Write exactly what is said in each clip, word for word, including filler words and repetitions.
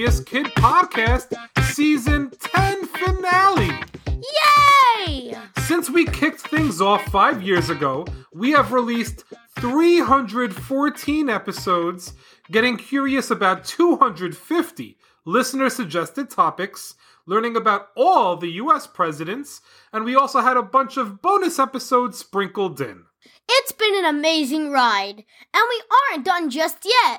Curious Kid Podcast Season ten finale! Yay! Since we kicked things off five years ago, we have released three hundred fourteen episodes, getting curious about two hundred fifty listener-suggested topics, learning about all the U S presidents, and we also had a bunch of bonus episodes sprinkled in. It's been an amazing ride, and we aren't done just yet.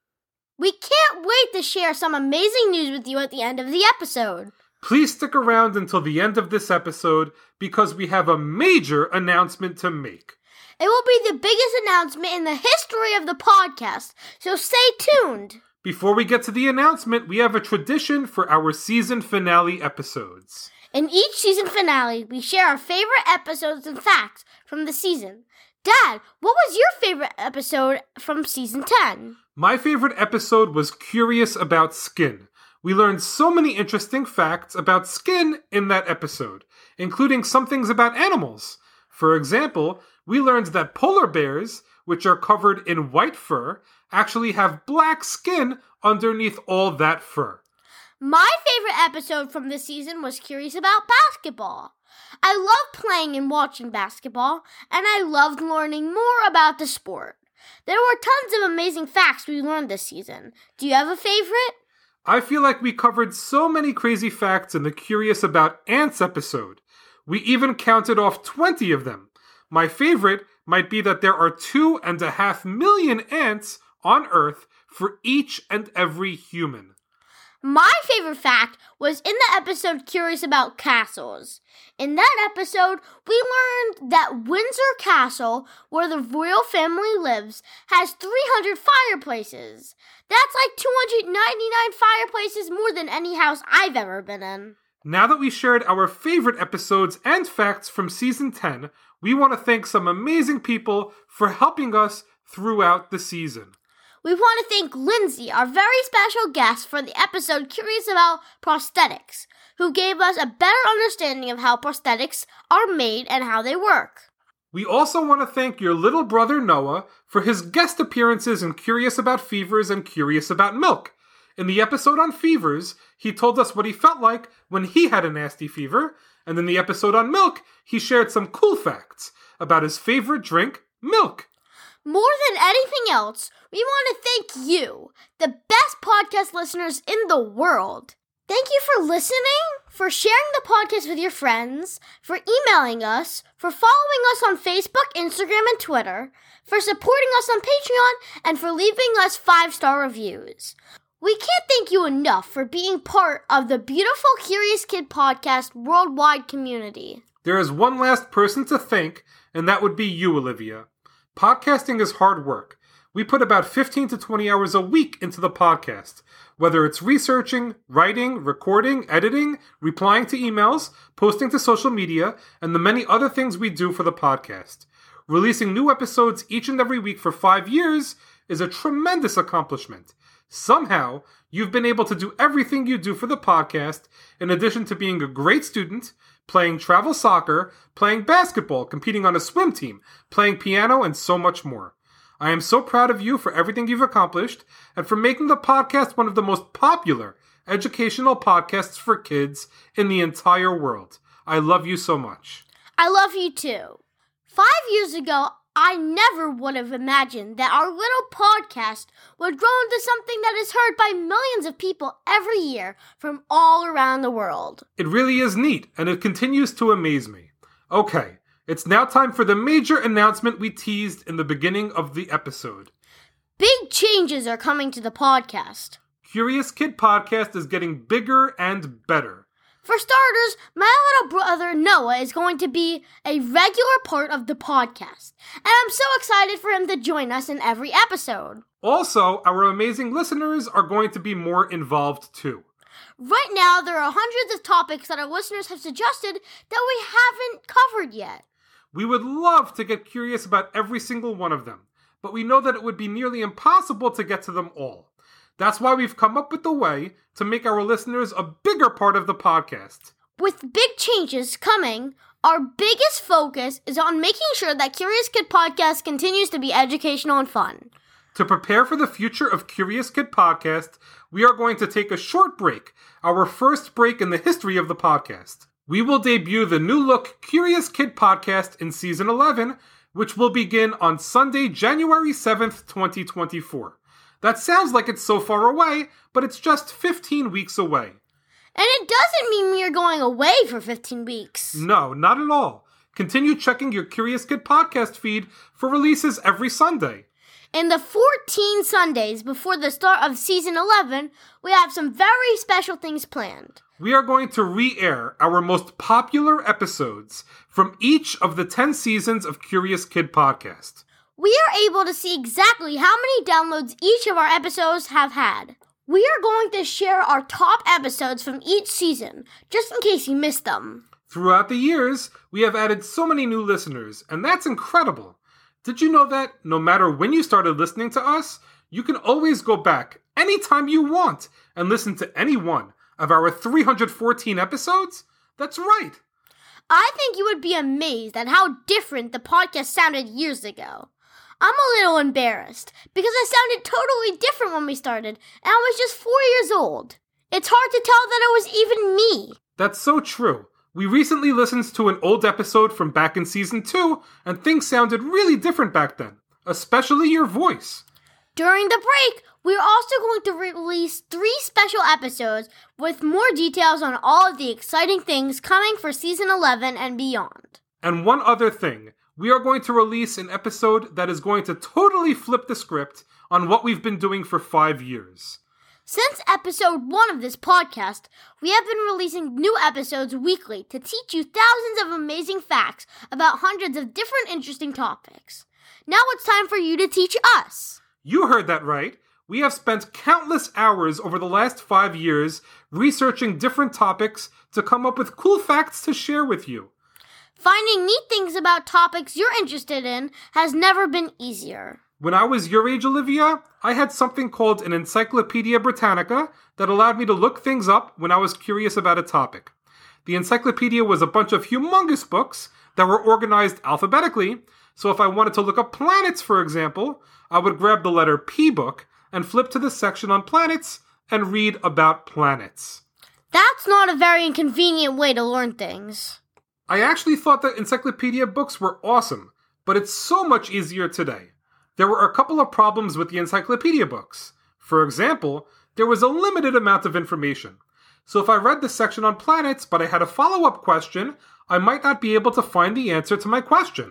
We can't wait to share some amazing news with you at the end of the episode. Please stick around until the end of this episode because we have a major announcement to make. It will be the biggest announcement in the history of the podcast, so stay tuned. Before we get to the announcement, we have a tradition for our season finale episodes. In each season finale, we share our favorite episodes and facts from the season. Dad, what was your favorite episode from season ten? My favorite episode was Curious About Skin. We learned so many interesting facts about skin in that episode, including some things about animals. For example, we learned that polar bears, which are covered in white fur, actually have black skin underneath all that fur. My favorite episode from this season was Curious About Basketball. I love playing and watching basketball, and I loved learning more about the sport. There were tons of amazing facts we learned this season. Do you have a favorite? I feel like we covered so many crazy facts in the Curious About Ants episode. We even counted off twenty of them. My favorite might be that there are two and a half million ants on Earth for each and every human. My favorite fact was in the episode Curious About Castles. In that episode, we learned that Windsor Castle, where the royal family lives, has three hundred fireplaces. That's like two hundred ninety-nine fireplaces more than any house I've ever been in. Now that we shared our favorite episodes and facts from Season ten, we want to thank some amazing people for helping us throughout the season. We want to thank Lindsay, our very special guest for the episode Curious About Prosthetics, who gave us a better understanding of how prosthetics are made and how they work. We also want to thank your little brother Noah for his guest appearances in Curious About Fevers and Curious About Milk. In the episode on fevers, he told us what he felt like when he had a nasty fever, and in the episode on milk, he shared some cool facts about his favorite drink, milk. More than anything else, we want to thank you, the best podcast listeners in the world. Thank you for listening, for sharing the podcast with your friends, for emailing us, for following us on Facebook, Instagram, and Twitter, for supporting us on Patreon, and for leaving us five-star reviews. We can't thank you enough for being part of the beautiful Curious Kid Podcast worldwide community. There is one last person to thank, and that would be you, Olivia. Podcasting is hard work. We put about fifteen to twenty hours a week into the podcast, whether it's researching, writing, recording, editing, replying to emails, posting to social media, and the many other things we do for the podcast. Releasing new episodes each and every week for five years is a tremendous accomplishment. Somehow, you've been able to do everything you do for the podcast, in addition to being a great student, playing travel soccer, playing basketball, competing on a swim team, playing piano, and so much more. I am so proud of you for everything you've accomplished, and for making the podcast one of the most popular educational podcasts for kids in the entire world. I love you so much. I love you too. Five years ago, I never would have imagined that our little podcast would grow into something that is heard by millions of people every year from all around the world. It really is neat, and it continues to amaze me. Okay, it's now time for the major announcement we teased in the beginning of the episode. Big changes are coming to the podcast. Curious Kid Podcast is getting bigger and better. For starters, my little brother Noah is going to be a regular part of the podcast, and I'm so excited for him to join us in every episode. Also, our amazing listeners are going to be more involved too. Right now, there are hundreds of topics that our listeners have suggested that we haven't covered yet. We would love to get curious about every single one of them, but we know that it would be nearly impossible to get to them all. That's why we've come up with a way to make our listeners a bigger part of the podcast. With big changes coming, our biggest focus is on making sure that Curious Kid Podcast continues to be educational and fun. To prepare for the future of Curious Kid Podcast, we are going to take a short break, our first break in the history of the podcast. We will debut the new look Curious Kid Podcast in Season eleven, which will begin on Sunday, January seventh, twenty twenty-four. That sounds like it's so far away, but it's just fifteen weeks away. And it doesn't mean we are going away for fifteen weeks. No, not at all. Continue checking your Curious Kid Podcast feed for releases every Sunday. In the fourteen Sundays before the start of Season eleven, we have some very special things planned. We are going to re-air our most popular episodes from each of the ten seasons of Curious Kid Podcast. We are able to see exactly how many downloads each of our episodes have had. We are going to share our top episodes from each season, just in case you missed them. Throughout the years, we have added so many new listeners, and that's incredible. Did you know that no matter when you started listening to us, you can always go back anytime you want and listen to any one of our three hundred fourteen episodes? That's right. I think you would be amazed at how different the podcast sounded years ago. I'm a little embarrassed because I sounded totally different when we started, and I was just four years old. It's hard to tell that it was even me. That's so true. We recently listened to an old episode from back in Season two, and things sounded really different back then, especially your voice. During the break, we're also going to release three special episodes with more details on all of the exciting things coming for Season eleven and beyond. And one other thing, we are going to release an episode that is going to totally flip the script on what we've been doing for five years. Since episode one of this podcast, we have been releasing new episodes weekly to teach you thousands of amazing facts about hundreds of different interesting topics. Now it's time for you to teach us. You heard that right. We have spent countless hours over the last five years researching different topics to come up with cool facts to share with you. Finding neat things about topics you're interested in has never been easier. When I was your age, Olivia, I had something called an Encyclopedia Britannica that allowed me to look things up when I was curious about a topic. The encyclopedia was a bunch of humongous books that were organized alphabetically, so if I wanted to look up planets, for example, I would grab the letter P book and flip to the section on planets and read about planets. That's not a very inconvenient way to learn things. I actually thought that encyclopedia books were awesome, but it's so much easier today. There were a couple of problems with the encyclopedia books. For example, there was a limited amount of information. So if I read the section on planets, but I had a follow-up question, I might not be able to find the answer to my question.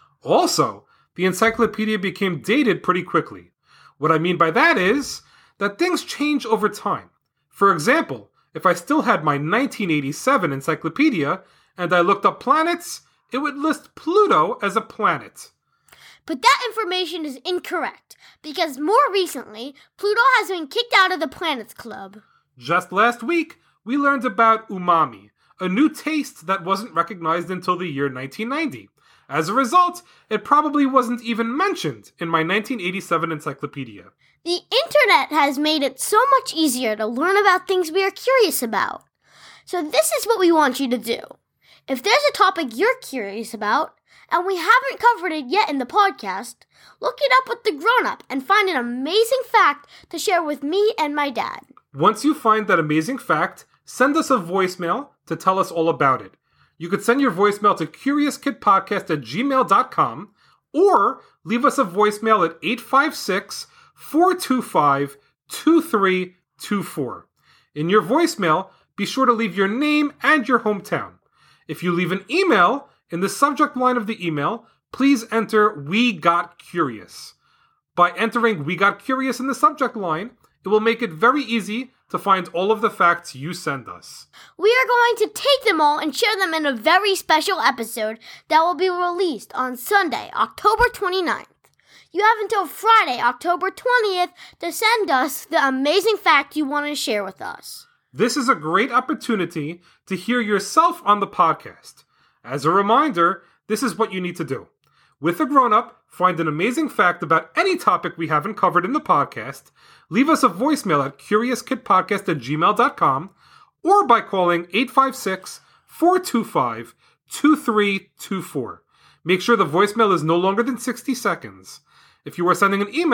Also, the encyclopedia became dated pretty quickly. What I mean by that is that things change over time. For example, if I still had my nineteen eighty-seven encyclopedia and I looked up planets, it would list Pluto as a planet. But that information is incorrect, because more recently, Pluto has been kicked out of the Planets Club. Just last week, we learned about umami, a new taste that wasn't recognized until the year nineteen ninety. As a result, it probably wasn't even mentioned in my nineteen eighty-seven encyclopedia. The internet has made it so much easier to learn about things we are curious about. So this is what we want you to do. If there's a topic you're curious about, and we haven't covered it yet in the podcast, look it up with the grown-up and find an amazing fact to share with me and my dad. Once you find that amazing fact, send us a voicemail to tell us all about it. You could send your voicemail to curious kid podcast at gmail dot com or leave us a voicemail at eight five six, four two five, two three two four. In your voicemail, be sure to leave your name and your hometown. If you leave an email, in the subject line of the email, please enter We Got Curious. By entering We Got Curious in the subject line, it will make it very easy to find all of the facts you send us. We are going to take them all and share them in a very special episode that will be released on Sunday, October twenty-ninth. You have until Friday, October twentieth to send us the amazing fact you want to share with us. This is a great opportunity to hear yourself on the podcast. As a reminder, this is what you need to do. With a grown-up, find an amazing fact about any topic we haven't covered in the podcast, leave us a voicemail at curious kid podcast at gmail dot com, or by calling eight five six, four two five, two three two four. Make sure the voicemail is no longer than sixty seconds. If you are sending an email,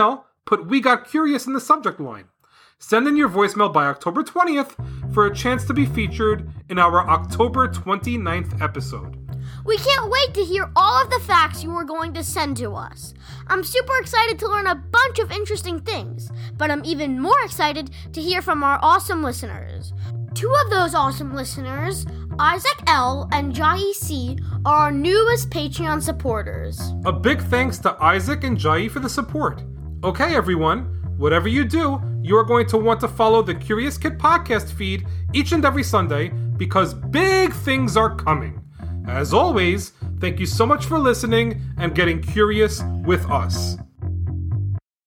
put "We Got Curious" in the subject line. Send in your voicemail by October twentieth for a chance to be featured in our October twenty-ninth episode. We can't wait to hear all of the facts you are going to send to us. I'm super excited to learn a bunch of interesting things, but I'm even more excited to hear from our awesome listeners. Two of those awesome listeners, Isaac L. and Jai C., are our newest Patreon supporters. A big thanks to Isaac and Jai for the support. Okay, everyone. Whatever you do, you are going to want to follow the Curious Kid podcast feed each and every Sunday because big things are coming. As always, thank you so much for listening and getting curious with us.